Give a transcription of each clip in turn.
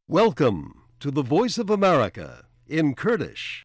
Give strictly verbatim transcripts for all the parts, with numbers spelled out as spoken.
Welcome to the Voice of America in Kurdish.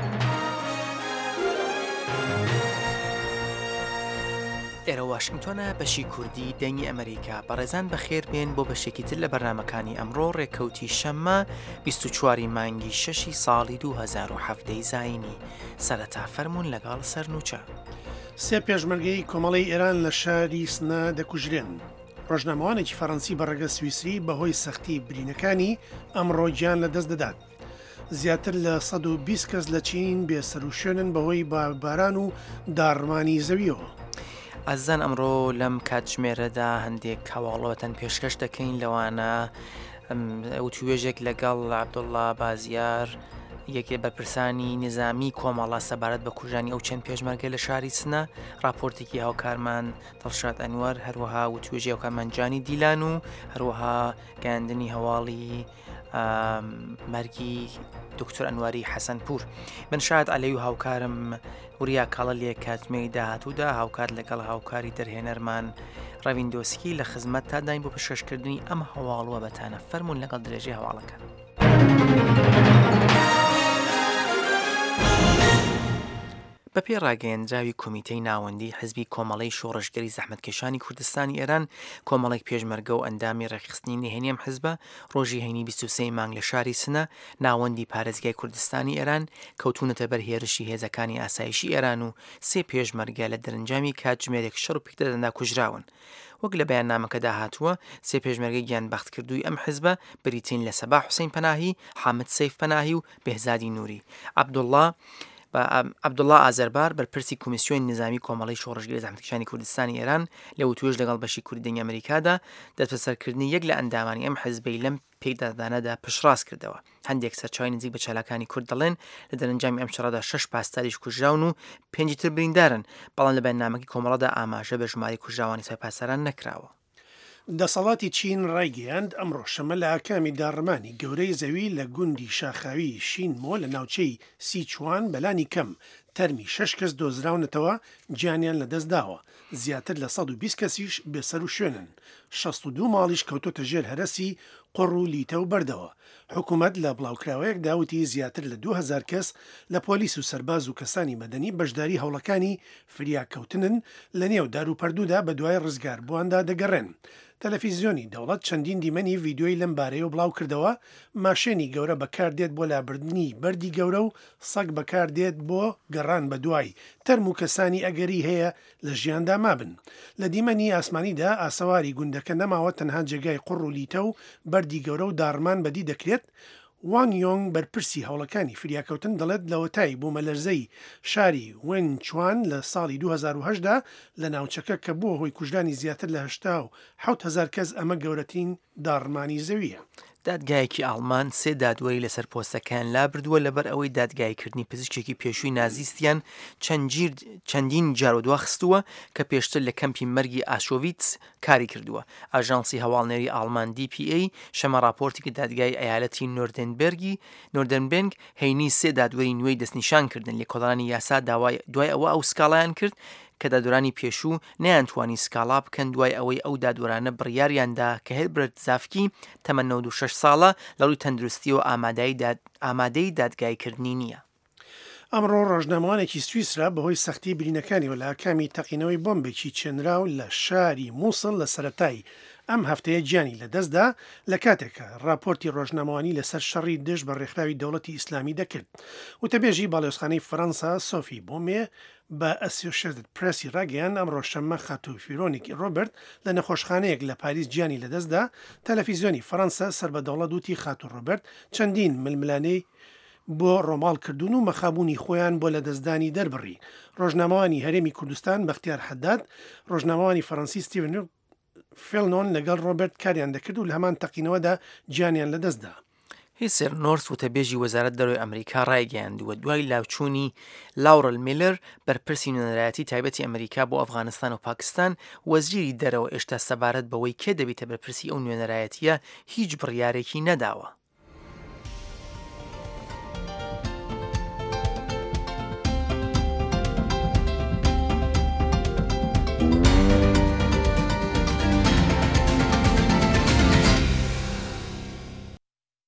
ئێرە واشنگتۆنە بەشی کوردی دەنگی ئەمریکا بەڕێزان بەخێر بێن بۆ بەشێکی تر لە بەرنامەکانی ئەمڕۆ ڕێکەوتی شەممە بیست و چواری مانگی شەشی ساڵی دوو هەزار و هەڤدەی زاینی سەرەتا فەرموون لەگەڵ سەرنووچە. سێ پێشمەرگەی کۆمەڵی ئێران لە شاری سنە دەکوژرێن. ڕۆژنامەوانێکی فەڕەنسی بەڕێگە سویسری بەهۆی سەختی برینەکانی ئەمڕۆ گیان لە دەست دەدات. زیاتر لە سەد و بیست کەس لە چین بێسەروشوێنن بەهۆی باران و داڕمانی زەویەوە. ئازان ئەمڕۆ لەم کاتژمێرەدا هەندێک هەواڵەوەتەن پێشکەش دەکەین لەوانە وتوێژێک لەگەڵ عەبدوڵڵا بازیار یەکێ بەرپرسانی نظامی کۆمەڵە سەبارەت بە کوژانی ئەو چەند پێشمەرگە لە شاری سنە راپۆرتێکی هاوکارمان دڵشاد ئەنوەر هەروەها وتوێژی هاوکارمان جانی دیلان و هەروەها گەیاندنی هەواڵی مەرگی دکتۆر ئەنواری حەسەنپور. من شاد عەلەی و هاوکارم وریا کاڵە لێ کاتژمێری داهاتوودا هاوکار لەگەڵ هاوکاری دەرهێنەرمان ڕەویندۆسکی لە خزمەت تا داین بۆ پێشکەشکردنی ئەم هەواڵوە بەتانە فەرموون لەگەڵ درێژەی هەواڵەکان. بەپێ ڕاگەیەندراوی کۆمیتەی ناوەندی حزبی کۆمەڵەی شۆڕشگەری زەحمەتکێشانی کوردستانی ئێران کۆمەڵێک پێشمەرگە و ئەندامی ڕێکخستنی نهێنی ئەم حزبە ڕۆژی هەینی بیست و سێ مانگ لە شاری سنە ناوەندی پارێزگای کوردستانی ئێران کەوتونەتە بەر هێرشی هێزەکانی ئاسایشی ئێران و سێ پێشمەرگە لە دەرەنجامی کاتژمێرێک شەڕ و پیکدەدەندا کوژراون. وەک لە بەیاننامەکەدا هاتووە سێ پێشمەرگەی گیان بەختکردووی ئەم حزبە بریتین لە سەباح حوسێن پەناهی، حامد سەیف پەناهی و بێهزادی نووری. عەبدوڵڵا عەبدوڵڵا ئازەربار بەرپرسی کۆمیسیۆنی نظامی کۆمەڵەی شۆڕشگەری زەحمەتکێشانی کوردستانی ئێران لە وتوێژ لەگەڵ بەشی کوردی دەنگی ئەمریکادا دەستبەسەرکردنی یەک لە ئەندامانی ئەم حزبەی لەم پێکدادانەدا پشتڕاست کردەوە. هەندێک سەرچاوی نزیک بە چالاکانی کورد دەڵێن لە دەرەنجامی ئەم شەڕەدا شەش پاسداریش کوژراون و پێنجی تر بریندارن، بەڵام لە بەیاننامەی کۆمەڵەدا ئاماژە بە ژماری کوژراوانی سەپای پاسەران نەکراوە. دەسەڵاتی چین ڕایگەیاند ئەمڕۆ شەمە لە ئاکامی داڕمانی گەورەی زەوی لە گوندی شاخاوی شینمۆ لە ناوچەی سیچوان بەلانی کەم تەرمی شەش کەس دۆزراونەتەوە گیانیان لەدەست داوە. زیاتر لە سەد و بیست کەسیش بێسەر و شوێنن. شەست و دوو ماڵیش کەوتۆتە ژێر هەرەسی قڕ و لیتە و بەردەوە. حکوومەت لە بڵاوکراوەیەک داوتی زیاتر لە دوو هەزار کەس لە پۆلیس و سەرباز و کەسانی مەدەنی بەشداری هەوڵەکانی فریاکەوتنن لە نێو دار و پەردوودا بە دوای ڕزگار بوواندا دەگەڕێن. تەلەڤیزیۆنی دەوڵەت چەندین دیمەنی ڤیددیۆی لەم بارەیە بڵاو کردەوە. ماشێنی گەورە بەکاردێت بۆ لابردنی بەردی گەورە و سەگ بەکاردێت بۆ گەڕان بە دوای تەرم و کەسانی ئەگەری هەیە لە ژیاندا مابن. لە دیمەنی ئاسمانیدا ئاسەواری گوندەکە نەماوە تەنها جێگای قڕ و لیتە و بەردی گەورە و داڕمان بەدی دەکرێت. وان یۆنگ بەرپرسی هەوڵەکانی فریاکەوتن دەڵێت لەوەتای بوومەلەرزەی شاری وێنچوان لە ساڵی دوو هەزار و هەشتدا لە ناوچەکە کە بووە هۆی کوژرانی زیاتر لە هەشتا و حەوت هەزار کەس ئەمە گەورەترین داڕمانی زەویە. دادگایەکی ئاڵمان سێ دادوەری لەسەر پۆستەکان لابردووە لەبەر ئەوەی دادگایکردنی پزیشکێکی پێشووی نازیستیان چەندین جار دواخستووە کە پێشتر لە کەمپی مەرگی ئاشۆڤیتس کاری کردووە. ئاژانسی هەواڵنێری ئاڵمان دی پی ئەی شەمە راپۆرتێکی دادگای ئەیالەتی نۆردێنبێرگی نۆردێنبێنگ هەینی سێ دادوەری نوێی دەستنیشانکردن لە کۆڵانی یاسا دوای ئەوە ئەو سکاڵایان کرد کە دادوەرانی پێشوو نەیانتوانی سکاڵا بکەن دوای ئەوەی ئەو دادوەرانە بڕیاریاندا کە هێلبرت زافکی تەمەن نەوەد و شەش ساڵە لە ڕووی تەندروستی و ئامادەی دادگایکردنی نییە. ئەمڕۆ ڕۆژنامەوانێکی سویسرا بەهۆی سەختی برینەکانی و لە ئاکامی تەقینەوەی بۆمبێکی چێنراو لە شاری مووسڵ لە سەرەتای ئەم هەفتەیە گیانی لەدەستدا لە کاتێکە راپۆرتی ڕۆژنامەوانی لەسەر شەڕی دژ بە ڕێکخراوی دەوڵەتی ئیسلامی دەکرد. وتەبێژی باڵێۆزخانەی فەڕەنسا سۆفی بۆمێ بە ئەسۆشیێتد پرێسی ڕاگەیان ئەمڕۆ شەممە خاتوفیرۆنێکی ڕۆبرت لە نەخۆشخانەیەک لە پاریس گیانی لەدەستدا. تەلەڤیزیۆنی فەڕەنسا سەر بە دەوڵەت وتی خاتو ڕۆبرت چەندین ململانەی بۆ ڕۆماڵ کردوون و مەخابوونی خۆیان بۆ لە دەستدانی دەربڕی. ڕۆژنامەوانی هەرێمی کوردستان بەختیار حەداد ڕۆژنامەوانی فەڕەنسی ستیڤن فێلنۆن لەگەڵ ڕۆبرت کاریان دەکرد و لە هەمان تەقینەوەدا گیانیان لەدەستدا. هیسر نۆرس وتەبێژی وەزارەت دەرۆی ئەمریکا ڕایگەیاندووە دوای لاوچوونی لاورل میلر بەرپرسی نوێنەرایەتی تایبەتی ئەمریکا بۆ ئەفغانستان و پاکستان وەزیری دەرەوە ئێشتا سەبارەت بەوەی کێ دەبێتە بەرپرسی ئەو نوێنەرایەتیە هیچ بڕیارێکی نەداوە.